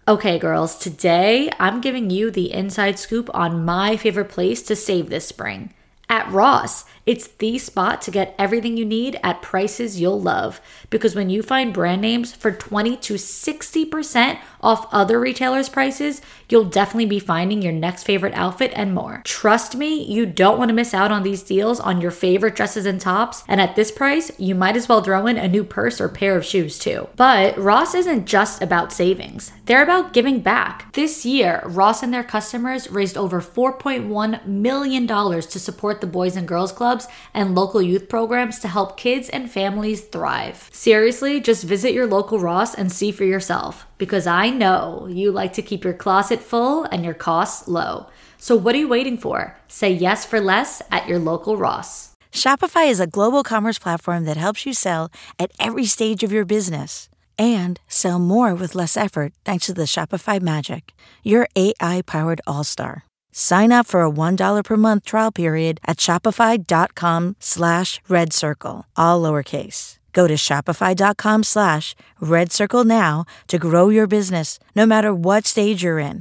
Okay, girls, today I'm giving you the inside scoop on my favorite place to save this spring. At Ross, it's the spot to get everything you need at prices you'll love. Because when you find brand names for 20 to 60% off other retailers' prices, you'll definitely be finding your next favorite outfit and more. Trust me, you don't want to miss out on these deals on your favorite dresses and tops. And at this price, you might as well throw in a new purse or pair of shoes too. But Ross isn't just about savings, they're about giving back. This year, Ross and their customers raised over $4.1 million to support the Boys and Girls Clubs and local youth programs to help kids and families thrive. Seriously, just visit your local Ross and see for yourself, because I know you like to keep your closet full and your costs low. So what are you waiting for? Say yes for less at your local Ross. Shopify is a global commerce platform that helps you sell at every stage of your business and sell more with less effort thanks to the Shopify Magic, your AI-powered all-star. Sign up for a $1 per month trial period at shopify.com/redcircle, all lowercase. Go to shopify.com/redcircle now to grow your business no matter what stage you're in.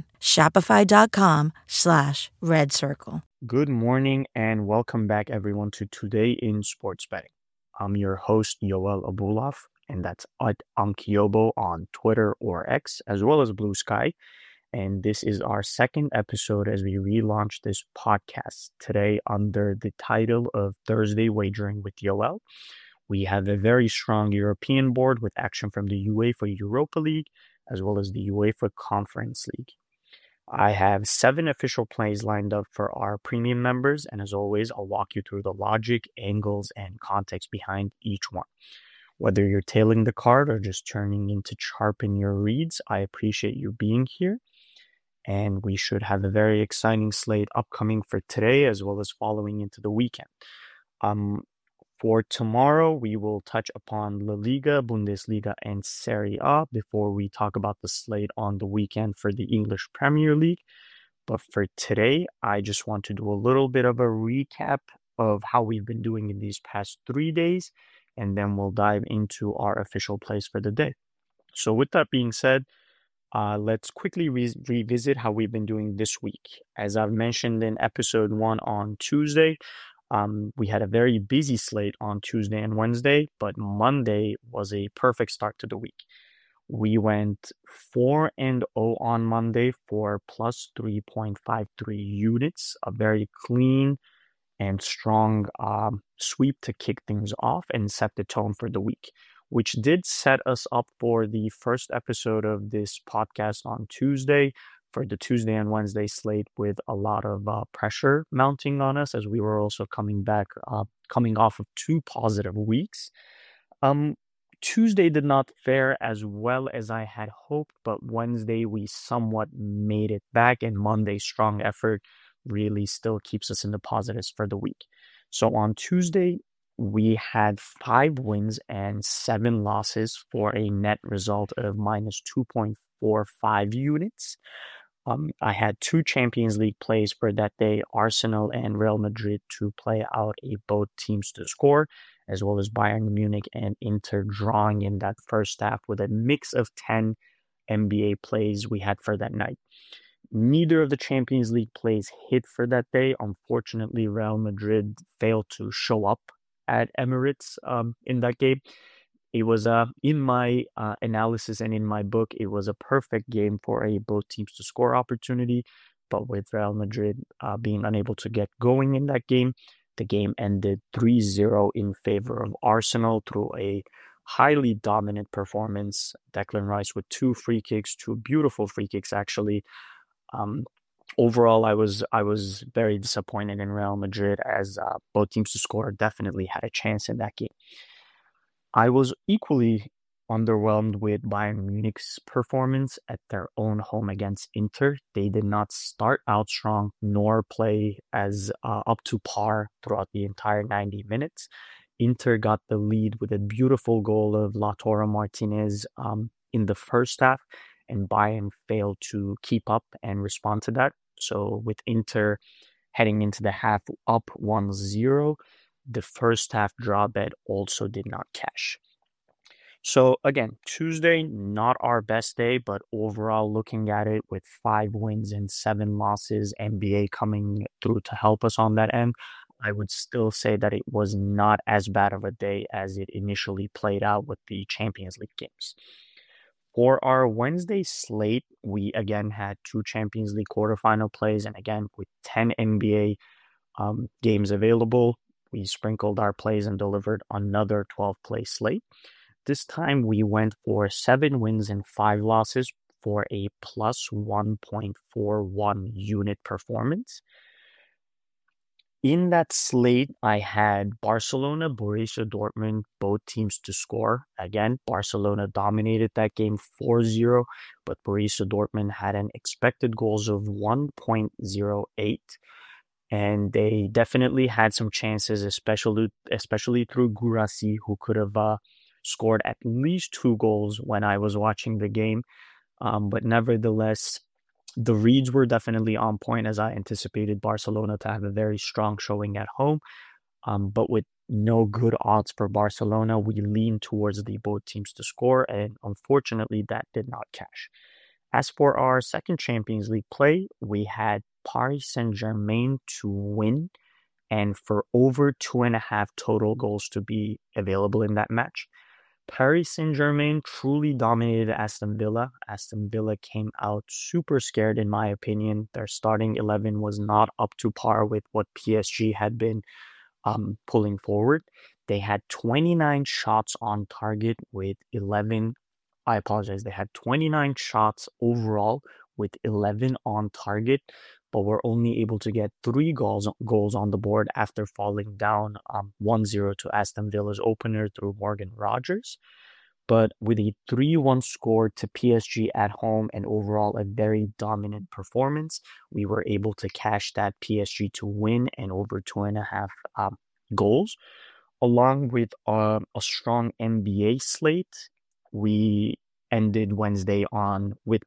Shopify.com/redcircle. Good morning and welcome back everyone to Today in Sports Betting. I'm your host Yoel Abulaf, and that's at Ankyobo on Twitter or X, as well as Blue Sky. And this is our second episode as we relaunch this podcast today under the title of Thursday Wagering with Yoel. We have a very strong European board with action from the UEFA Europa League as well as the UEFA Conference League. I have 7 official plays lined up for our premium members, and as always, I'll walk you through the logic, angles, and context behind each one. Whether you're tailing the card or just turning in to sharpen your reads, I appreciate you being here. And we should have a very exciting slate upcoming for today as well as following into the weekend. For tomorrow, we will touch upon La Liga, Bundesliga, and Serie A before we talk about the slate on the weekend for the English Premier League. But for today, I just want to do a little bit of a recap of how we've been doing in these past 3 days, and then we'll dive into our official plays for the day. So with that being said, let's quickly revisit how we've been doing this week. As I've mentioned in episode 1 on Tuesday, we had a very busy slate on Tuesday and Wednesday, but Monday was a perfect start to the week. We went 4-0 on Monday for plus 3.53 units, a very clean and strong sweep to kick things off and set the tone for the week, which did set us up for the first episode of this podcast on Tuesday for the Tuesday and Wednesday slate with a lot of pressure mounting on us as we were also coming off of 2 positive weeks. Tuesday did not fare as well as I had hoped, but Wednesday we somewhat made it back, and Monday's strong effort really still keeps us in the positives for the week. So on Tuesday, we had 5 wins and 7 losses for a net result of minus 2.45 units. I had 2 Champions League plays for that day, Arsenal and Real Madrid to play out both teams to score, as well as Bayern Munich and Inter drawing in that first half with a mix of 10 NBA plays we had for that night. Neither of the Champions League plays hit for that day. Unfortunately, Real Madrid failed to show up at Emirates in that game. It was, in my analysis and in my book, it was a perfect game for a both teams to score opportunity. But with Real Madrid being unable to get going in that game, the game ended 3-0 in favor of Arsenal through a highly dominant performance. Declan Rice with 2 free kicks, 2 beautiful free kicks actually. Overall, I was very disappointed in Real Madrid as both teams to score definitely had a chance in that game. I was equally underwhelmed with Bayern Munich's performance at their own home against Inter. They did not start out strong nor play as up to par throughout the entire 90 minutes. Inter got the lead with a beautiful goal of Lautaro Martinez in the first half, and Bayern failed to keep up and respond to that. So with Inter heading into the half up 1-0, the first half draw bet also did not cash. So again, Tuesday, not our best day, but overall looking at it with 5 wins and 7 losses, NBA coming through to help us on that end, I would still say that it was not as bad of a day as it initially played out with the Champions League games. For our Wednesday slate, we again had 2 Champions League quarterfinal plays, and again with 10 NBA games available, we sprinkled our plays and delivered another 12-play slate. This time we went for 7 wins and 5 losses for a plus 1.41 unit performance. In that slate, I had Barcelona, Borussia Dortmund, both teams to score. Again, Barcelona dominated that game 4-0, but Borussia Dortmund had an expected goals of 1.08, and they definitely had some chances, especially through Guirassy, who could have scored at least 2 goals when I was watching the game. But nevertheless, the reads were definitely on point, as I anticipated Barcelona to have a very strong showing at home. But with no good odds for Barcelona, we leaned towards the both teams to score, and unfortunately that did not cash. As for our second Champions League play, we had Paris Saint-Germain to win and for over 2.5 total goals to be available in that match. Paris Saint-Germain truly dominated Aston Villa. Aston Villa came out super scared, in my opinion. Their starting 11 was not up to par with what PSG had been pulling forward. They had 29 shots on target with 11. I apologize. They had 29 shots overall with 11 on target, but were only able to get 3 goals on the board after falling down 1-0 to Aston Villa's opener through Morgan Rogers. But with a 3-1 score to PSG at home and overall a very dominant performance, we were able to cash that PSG to win and over 2.5 goals. Along with a strong NBA slate, we ended Wednesday with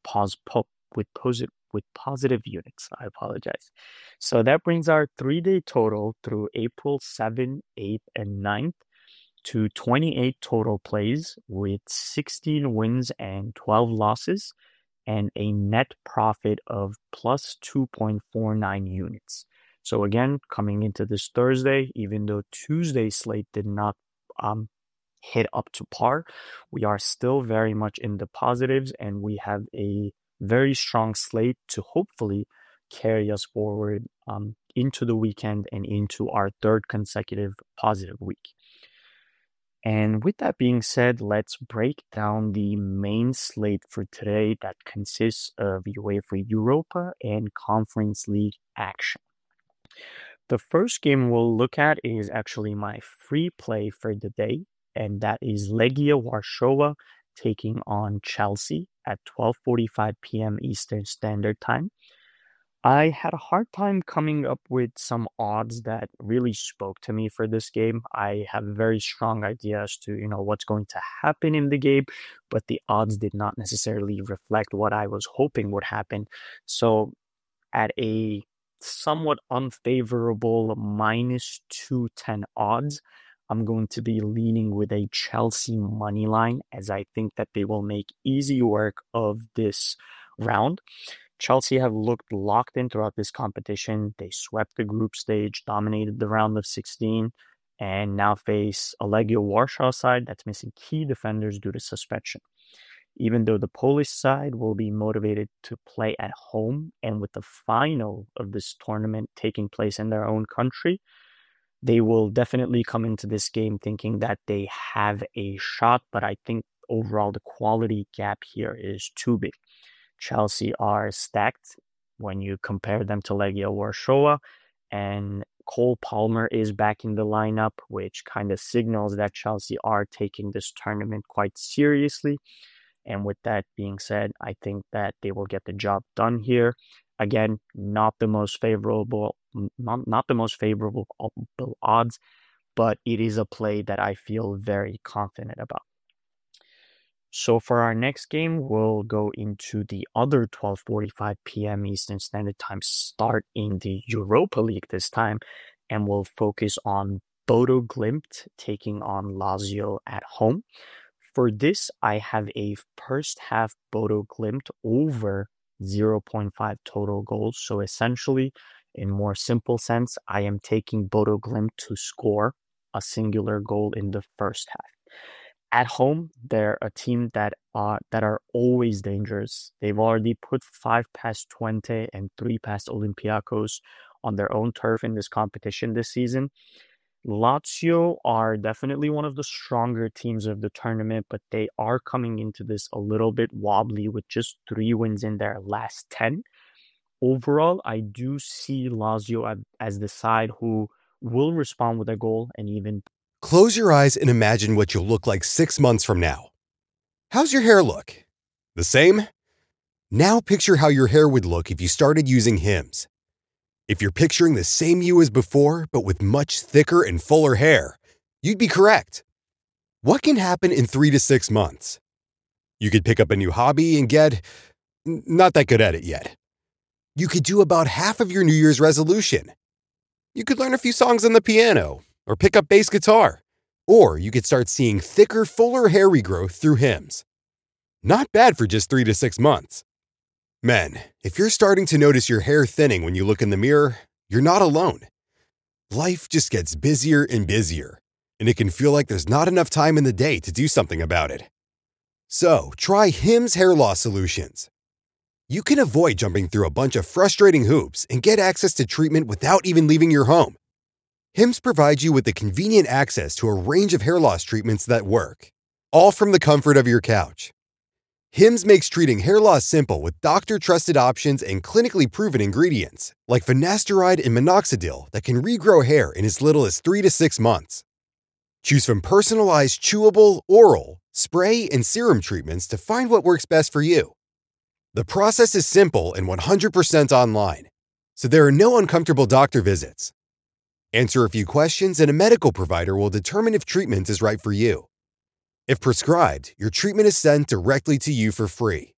positive units. I apologize. So that brings our 3-day total through April 7th, 8th, and 9th to 28 total plays with 16 wins and 12 losses and a net profit of plus 2.49 units. So again, coming into this Thursday, even though Tuesday's slate did not hit up to par, we are still very much in the positives, and we have a very strong slate to hopefully carry us forward into the weekend and into our third consecutive positive week. And with that being said, let's break down the main slate for today that consists of UEFA Europa and Conference League action. The first game we'll look at is actually my free play for the day, and that is Legia Warsaw taking on Chelsea at 12:45 p.m. Eastern Standard Time. I had a hard time coming up with some odds that really spoke to me for this game. I have a very strong idea as to, what's going to happen in the game, but the odds did not necessarily reflect what I was hoping would happen. So at a somewhat unfavorable minus 210 odds, I'm going to be leaning with a Chelsea money line, as I think that they will make easy work of this round. Chelsea have looked locked in throughout this competition. They swept the group stage, dominated the round of 16, and now face a Legia Warsaw side that's missing key defenders due to suspension. Even though the Polish side will be motivated to play at home, and with the final of this tournament taking place in their own country, they will definitely come into this game thinking that they have a shot, but I think overall the quality gap here is too big. Chelsea are stacked when you compare them to Legia Warsaw, and Cole Palmer is back in the lineup, which kind of signals that Chelsea are taking this tournament quite seriously. And with that being said, I think that they will get the job done here. Again, not the most favorable odds, but it is a play that I feel very confident about. So for our next game, we'll go into the other 12:45 p.m. Eastern Standard Time start in the Europa League this time, and we'll focus on Bodo Glimt taking on Lazio at home. For this, I have a first half Bodo Glimt over 0.5 total goals. So essentially, in more simple sense, I am taking Bodo Glimt to score a singular goal in the first half. At home, they're a team that are always dangerous. They've already put 5 past Twente and 3 past Olympiacos on their own turf in this competition this season. Lazio are definitely one of the stronger teams of the tournament, but they are coming into this a little bit wobbly with just 3 wins in their last 10. Overall, I do see Lazio as the side who will respond with a goal and even. Close your eyes and imagine what you'll look like 6 months from now. How's your hair look? The same? Now picture how your hair would look if you started using Hims. If you're picturing the same you as before, but with much thicker and fuller hair, you'd be correct. What can happen in 3 to 6 months? You could pick up a new hobby and get not that good at it yet. You could do about half of your New Year's resolution. You could learn a few songs on the piano or pick up bass guitar. Or you could start seeing thicker, fuller hair regrowth through Hims. Not bad for just 3 to 6 months. Men, if you're starting to notice your hair thinning when you look in the mirror, you're not alone. Life just gets busier and busier, and it can feel like there's not enough time in the day to do something about it. So, try Hims Hair Loss Solutions. You can avoid jumping through a bunch of frustrating hoops and get access to treatment without even leaving your home. Hims provides you with the convenient access to a range of hair loss treatments that work, all from the comfort of your couch. Hims makes treating hair loss simple with doctor-trusted options and clinically proven ingredients, like finasteride and minoxidil that can regrow hair in as little as 3 to 6 months. Choose from personalized chewable, oral, spray, and serum treatments to find what works best for you. The process is simple and 100% online, so there are no uncomfortable doctor visits. Answer a few questions and a medical provider will determine if treatment is right for you. If prescribed, your treatment is sent directly to you for free.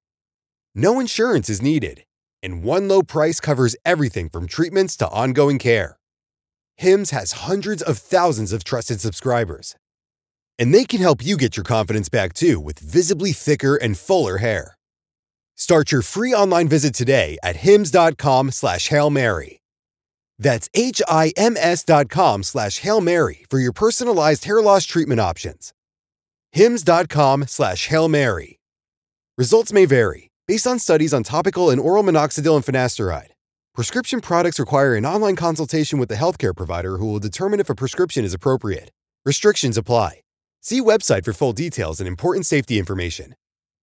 No insurance is needed, and one low price covers everything from treatments to ongoing care. Hims has hundreds of thousands of trusted subscribers, and they can help you get your confidence back too with visibly thicker and fuller hair. Start your free online visit today at hims.com/Hail Mary. That's HIMS.com/Hail Mary for your personalized hair loss treatment options. hims.com/Hail Mary. Results may vary based on studies on topical and oral minoxidil and finasteride. Prescription products require an online consultation with the healthcare provider who will determine if a prescription is appropriate. Restrictions apply. See website for full details and important safety information.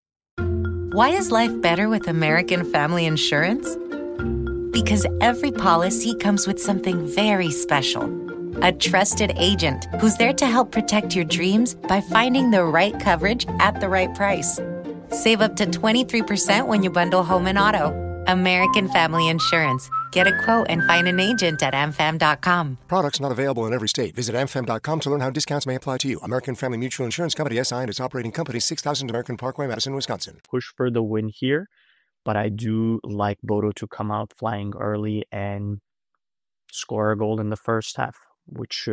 Why is life better with American Family Insurance? Because every policy comes with something very special. A trusted agent who's there to help protect your dreams by finding the right coverage at the right price. Save up to 23% when you bundle home and auto. American Family Insurance. Get a quote and find an agent at amfam.com. Products not available in every state. Visit amfam.com to learn how discounts may apply to you. American Family Mutual Insurance Company, SI, and its operating company, 6000 American Parkway, Madison, Wisconsin. Push for the win here, but I do like Bodo to come out flying early and score a goal in the first half, which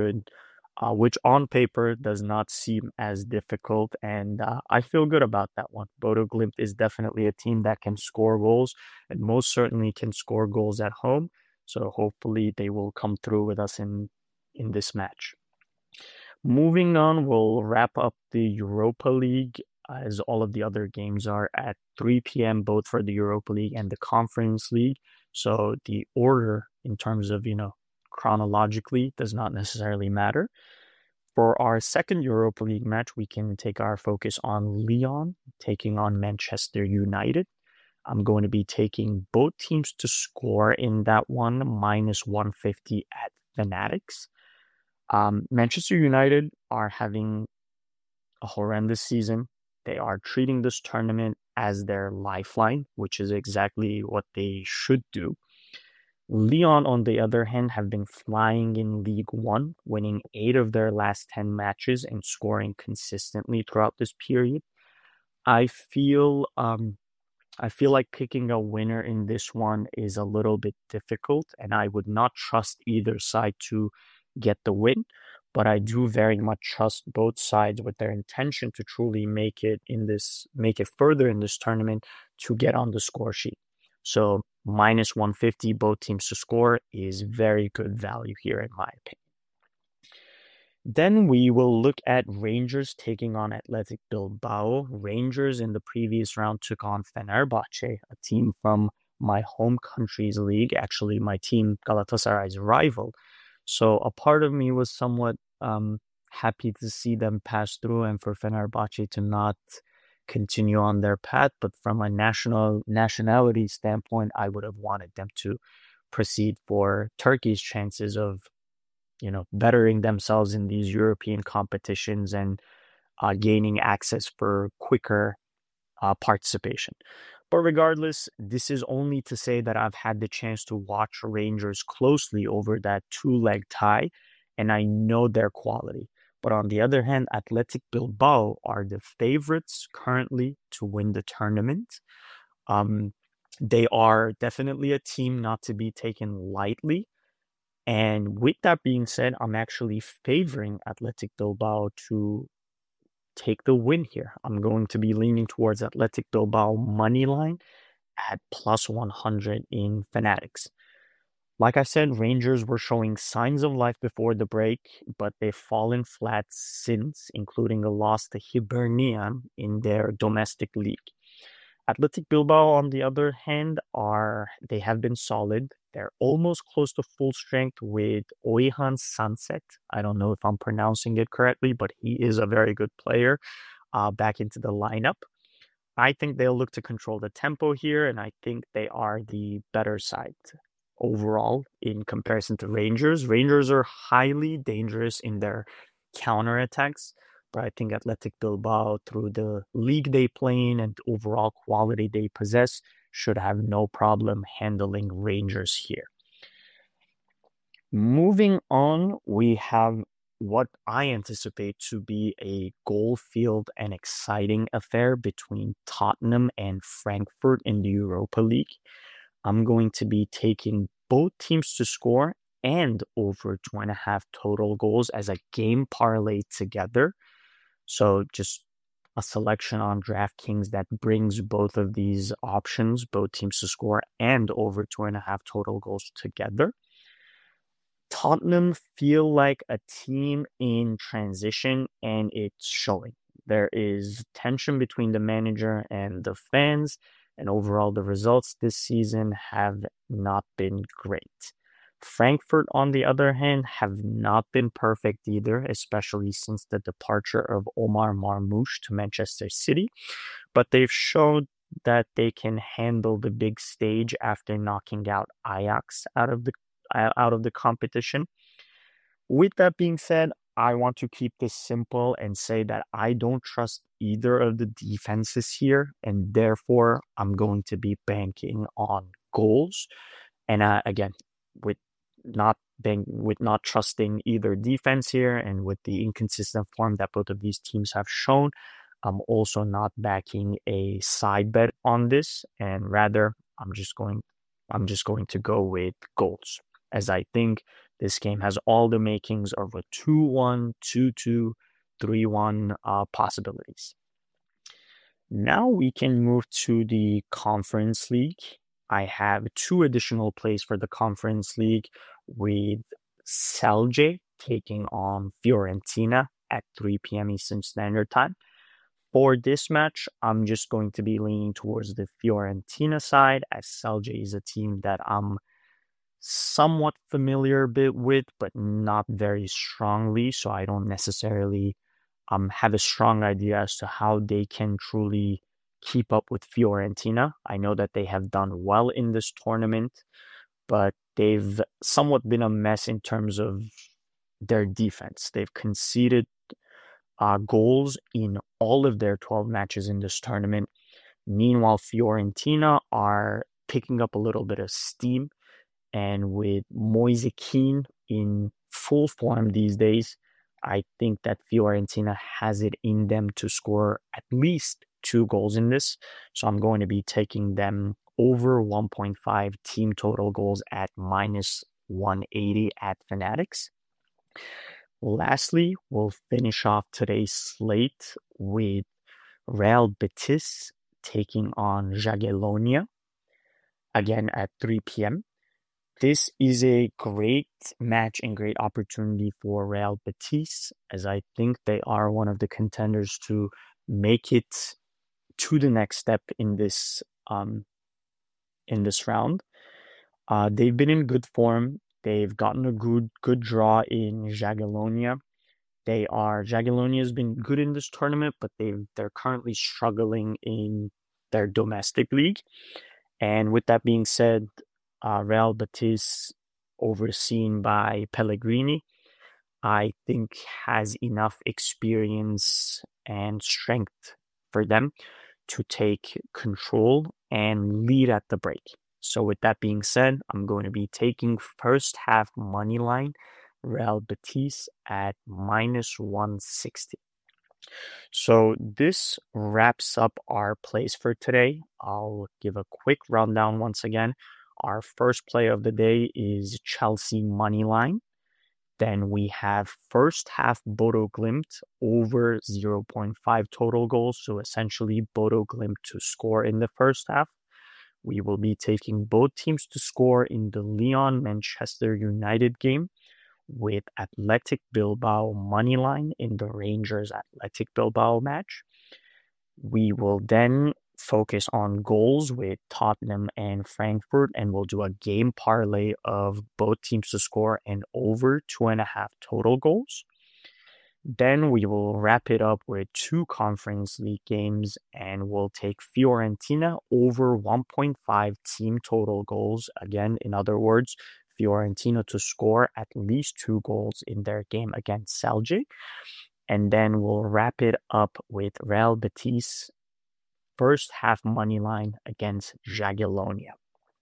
on paper does not seem as difficult, and I feel good about that one. Bodo Glimt is definitely a team that can score goals, and most certainly can score goals at home, so hopefully they will come through with us in this match. Moving on, we'll wrap up the Europa League, as all of the other games are at 3 p.m., both for the Europa League and the Conference League, so the order in terms of, chronologically does not necessarily matter. For our second Europa League match, we can take our focus on Lyon taking on Manchester United. I'm going to be taking both teams to score in that one, -150 at Fanatics. Manchester United are having a horrendous season. They are treating this tournament as their lifeline, which is exactly what they should do. Lyon, on the other hand, have been flying in League One, winning 8 of their last 10 matches and scoring consistently throughout this period. I feel like picking a winner in this one is a little bit difficult, and I would not trust either side to get the win. but I do very much trust both sides with their intention to truly make it further in this tournament to get on the score sheet. So minus 150, both teams to score is very good value here in my opinion. Then we will look at Rangers taking on Athletic Bilbao. Rangers in the previous round took on Fenerbahce, a team from my home country's league, actually my team Galatasaray's rival. So a part of me was somewhat happy to see them pass through and for Fenerbahce to not continue on their path. But from a nationality standpoint, I would have wanted them to proceed for Turkey's chances of bettering themselves in these European competitions and gaining access for quicker participation. But regardless, this is only to say that I've had the chance to watch Rangers closely over that 2-leg tie, and I know their quality. But on the other hand, Athletic Bilbao are the favorites currently to win the tournament. They are definitely a team not to be taken lightly. And with that being said, I'm actually favoring Athletic Bilbao to take the win here. I'm going to be leaning towards Athletic Bilbao money line at plus 100 in Fanatics. Like I said, Rangers were showing signs of life before the break, but they've fallen flat since, including a loss to Hibernian in their domestic league. Athletic Bilbao, on the other hand, they have been solid. They're almost close to full strength with Oihan Sunset. I don't know if I'm pronouncing it correctly, but he is a very good player back into the lineup. I think they'll look to control the tempo here, and I think they are the better side overall in comparison to Rangers. Rangers are highly dangerous in their counterattacks, but I think Athletic Bilbao, through the league they play in and overall quality they possess, should have no problem handling Rangers here. Moving on, we have what I anticipate to be a goal-filled and exciting affair between Tottenham and Frankfurt in the Europa League. I'm going to be taking both teams to score and over 2.5 total goals as a game parlay together. So just a selection on DraftKings that brings both of these options, both teams to score and over 2.5 total goals together. Tottenham feel like a team in transition, and it's showing. There is tension between the manager and the fans, and overall the results this season have not been great. Frankfurt, on the other hand, have not been perfect either, especially since the departure of Omar Marmoush to Manchester City. But they've shown that they can handle the big stage after knocking out Ajax out of the competition. With that being said, I want to keep this simple and say that I don't trust either of the defenses here, and therefore I'm going to be banking on goals. And again, with not trusting either defense here, and with the inconsistent form that both of these teams have shown, I'm also not backing a side bet on this, and rather I'm just going to go with goals, as I think this game has all the makings of a 2-1, 2-2, 3-1 possibilities. Now we can move to the Conference League. I have 2 additional plays for the Conference League, with Celje taking on Fiorentina at 3 p.m. Eastern Standard Time. For this match, I'm just going to be leaning towards the Fiorentina side, as Celje is a team that I'm somewhat familiar a bit with, but not very strongly, so I don't necessarily have a strong idea as to how they can truly keep up with Fiorentina. I know that they have done well in this tournament, but they've somewhat been a mess in terms of their defense. They've conceded goals in all of their 12 matches in this tournament. Meanwhile, Fiorentina are picking up a little bit of steam, and with Moise Kean in full form these days, I think that Fiorentina has it in them to score at least 2 goals in this. So I'm going to be taking them over 1.5 team total goals at minus 180 at Fanatics. Lastly, we'll finish off today's slate with Real Betis taking on Jagiellonia, again at 3 p.m. This is a great match and great opportunity for Real Betis, as I think they are one of the contenders to make it to the next step in this round. They've been in good form. They've gotten a good draw in Jagiellonia. Jagiellonia has been good in this tournament, but they're currently struggling in their domestic league. And with that being said, Real Betis, overseen by Pellegrini, I think has enough experience and strength for them to take control and lead at the break. So with that being said, I'm going to be taking first half money line Real Betis at -160. So this wraps up our plays for today. I'll give a quick rundown once again. Our first play of the day is Chelsea money line. Then we have first half Bodo Glimt over 0.5 total goals. So essentially Bodo Glimt to score in the first half. We will be taking both teams to score in the Lyon-Manchester United game with Athletic Bilbao money line in the Rangers Athletic Bilbao match. We will then focus on goals with Tottenham and Frankfurt, and we'll do a game parlay of both teams to score and over 2.5 total goals. Then we will wrap it up with 2 Conference League games, and we'll take Fiorentina over 1.5 team total goals. Again, in other words, Fiorentina to score at least 2 goals in their game against Celje. And then we'll wrap it up with Real Betis first half money line against Jagiellonia.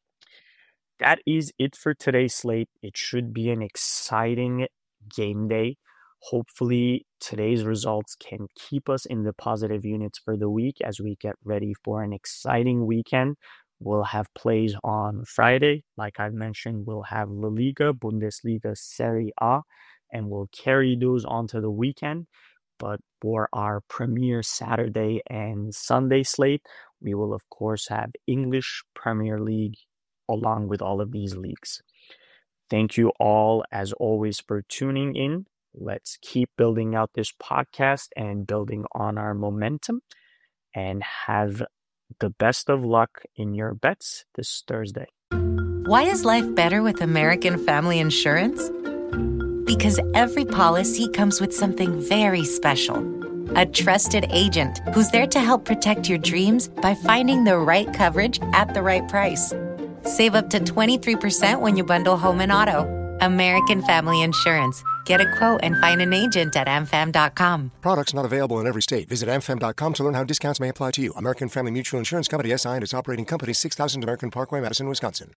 That is it for today's slate. It should be an exciting game day. Hopefully today's results can keep us in the positive units for the week as we get ready for an exciting weekend. We'll have plays on Friday. Like I mentioned, we'll have La Liga, Bundesliga, Serie A, and we'll carry those onto the weekend. But for our premier Saturday and Sunday slate, we will of course have English Premier League along with all of these leagues. Thank you all, as always, for tuning in. Let's keep building out this podcast and building on our momentum, and have the best of luck in your bets this Thursday. Why is life better with American Family Insurance? Because every policy comes with something very special. A trusted agent who's there to help protect your dreams by finding the right coverage at the right price. Save up to 23% when you bundle home and auto. American Family Insurance. Get a quote and find an agent at amfam.com. Products not available in every state. Visit amfam.com to learn how discounts may apply to you. American Family Mutual Insurance Company, SI, and its operating company, 6000 American Parkway, Madison, Wisconsin.